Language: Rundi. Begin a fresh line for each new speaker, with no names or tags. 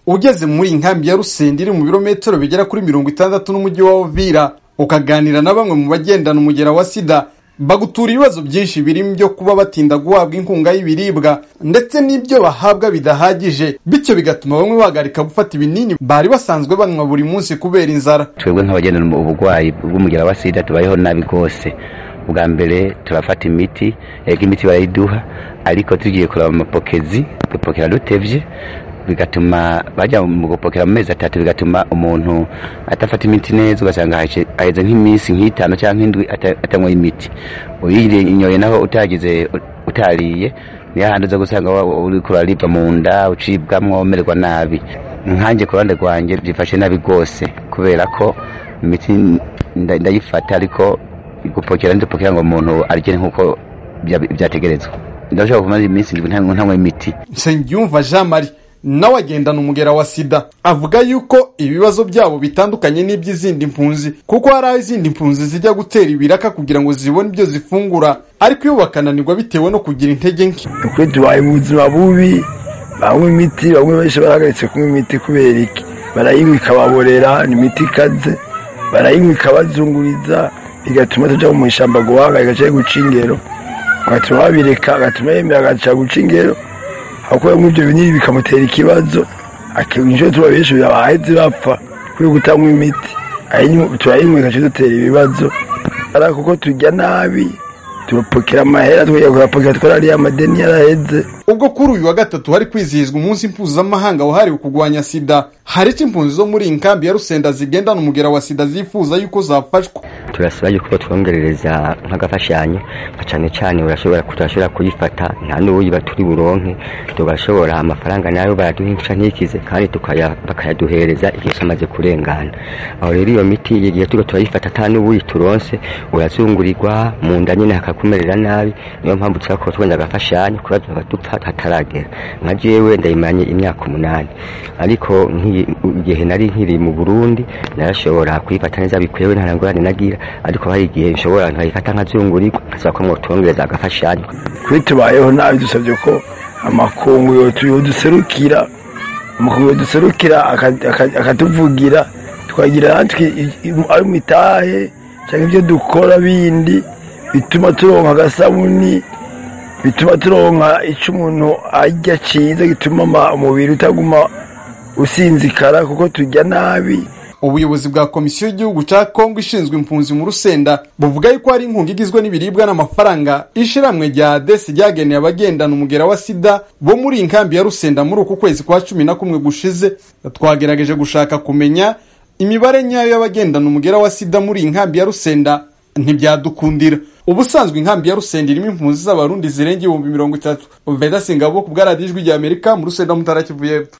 ugeze muri inkambi ya Rusenda iri mu birometero bigera kuri 60 n'umujyi wa Uvira ukaganira na bamwe mu bagendana umugera wa sida bagutura ibibazo byinshi birimo byo kuba batinda guhabwa inkunga y'ibiribwa ndetse n'ibyo bahabwa bidahagije bityo bigatuma bamwe bagarika gufata ibinini bari basanzwe banywa buri munsi kubera inzara.
Twebwe nk'abagendana ubugwayi bw'umugera wa sida tubayeho nabi gose. Ubwa mbere turafata imiti, imiti barayiduha ariko tugiye kuraba amapokezi dupokera dutevye bigatuma bajya mu gupokera mu mezi 3 bigatuma umuntu atafata imiti neza ugasanga aheze nk'iminsi nk'itano cyangwa indwi atanywa imiti. Uyire inyoye naho utariye ni hahandi uza gusanga uri kuraribwa mu nda ucibwamwo umererwa nabi. Nkanje ku ruhande rwanjye byifashe nabi gose kubera ko imiti ndayifata ariko gupokera ndipokera ngo umuntu arigene nkuko byategerezwa. Ndashaka kumaza iminsi ntanywa imiti.
Nsengiyumva Jean Marie nawe agendana umugera wa sida avuga yuko ibibazo byabo bitandukanye n'iby'izindi mpunzi kuko hari izindi mpunzi zijya gutera ibiraka kugira ngo zibone ibyo zifungura ariko iyo bakananirwa bitewe no kugira intege nke.
Kwe tubaye ubuzima bubi banywa imiti bamwe benshi barahagaritse kunywa imiti kubera iki barayinywa ikababorera n'imiti ikaze barayinywa ikabazunguriza bigatuma tuja mu ishamba guhaga igacaye guca ingero gatuma babireka gatuma yemera agaca guca ingero akoye mu byo binini bikamutera ikibazo akinje tubabeshe baheze bapfa kuri gutangwa imiti turayinywa igaca dutera ibibazo ariko kuko tujya nabi turapokera amahera twiyagurapokera twarari amadeni yaraheze.
Ubwo kuri uyu wa gatatu hari kwizihizwa umunsi mpuzamahanga wahariwe kurwanya sida hari impunzi zo muri inkambi ya Rusenda zigendana umugera wa sida zifuza yuko zafashwa.
Turasaba yuko twongerereza nk'agafashanyo cyane urashobora kuyifata nta n'uyiba turi buronke tugashobora amafaranga nayo baraduhinca ntikize kandi bakayaduhereza igihe cyamaze kurengana. Aho rero iyo miti igihe turayifata ata n'ubuyi turonse urazungurirwa mu nda nyine hakakumerera nabi niyo mpamvu twako twenda agafashanyo kubaza badupfa hataragera. Nka jewe ndayimanye imyaka 8 ariko igihe nari nkiri mu Burundi narashobora kuyifata neza bikwewe ntarangorane nagira ariko hari igihe nshobora nkayifata nkazungurirwa nkasaba ko mwotwongereza agafashanyo.
Kwitubayeho nabi dusabye ko amakungu yoduserukira akatuvugira twagira ari mitahe cyangwa ibyo dukora bindi bituma turonka agasabuni bituma turonka icyo umuntu ajya cyiza gituma umubiri utaguma usinzikara kuko tujya nabi.
Ubuyobozi bwa komisiyo y'igihugu cya Kongo ishinzwe impunzi mu Rusenda buvuga yuko hari inkunga igizwe n'ibiribwa n'amafaranga ishiramwe rya ADES ryageneye abagendana umugera wa sida bo muri inkambi ya Rusenda muri uku kwezi kwa 11 gushize. Twagerageje gushaka kumenya imibare nyayo y'abagendana umugera wa sida muri inkambi ya Rusenda ntibyadukundira. Ubusanzwe inkambi ya Rusenda irimo impunzi z'abarundi zirenga 30,000. Ubeda Singabo ku bwa Radio Ijwi rya Amerika mu Rusenda Mutara Kivu y'Epfo.